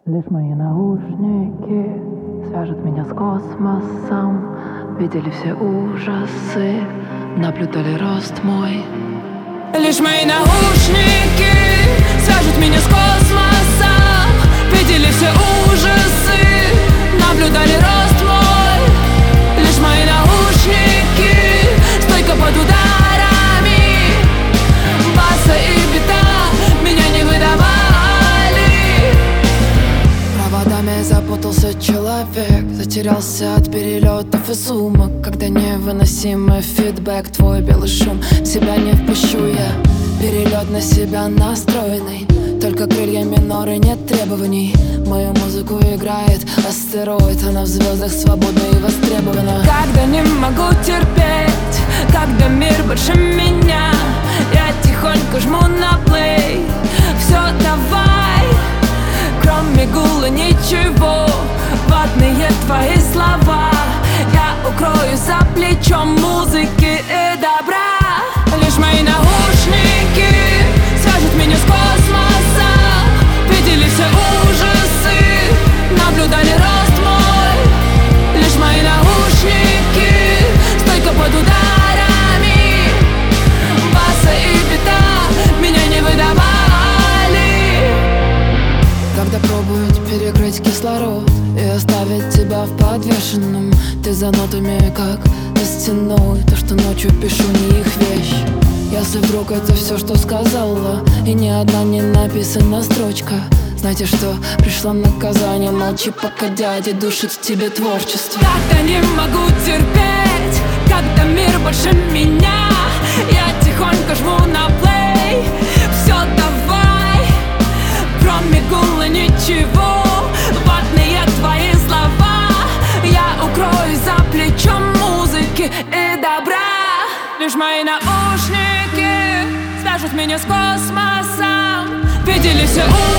Лишь мои наушники свяжут меня с космосом. Видели все ужасы, наблюдали рост мой. Лишь мои наушники свяжут меня с космосом. Видели все ужасы, наблюдали рост мой. Лишь мои наушники стойко под ударами баса и бита меня не выдавали. Проводами запутался человек, затерялся от перелетов и сумок. Когда невыносимый фидбэк, твой белый шум, в себя не впущу я. Перелет на себя настроенный, только крылья миноры, нет требований. Мою музыку играет астероид, она в звездах свободна и востребована. Когда не могу терпеть, когда мир больше меня, я тихонько жму на плей. Все, давай, кроме гула ничего, ватные твои слова я укрою за плечом музыки и добра. Лишь мои наушники свяжут меня с космосом. Видели все ужасы, наблюдали рост мой. Лишь мои наушники стойко под ударами баса и бита меня не выдавали. Когда пробуют перекрыть кислород и оставить тебя в подвешенном, ты за нотами как за стеной. То, что ночью пишу, не их вещь. Если вдруг это все, что сказала, и ни одна не написана строчка, знаете что, пришло наказание. Молчи, пока дядя душит в тебе творчество. Когда не могу терпеть, когда мир больше меня, я тихонько жму на плей. Все, давай, кроме гула ничего, ватные твои слова я укрою за плечом музыки и добра. Лишь мои наушники свяжут меня с космосом. Видели все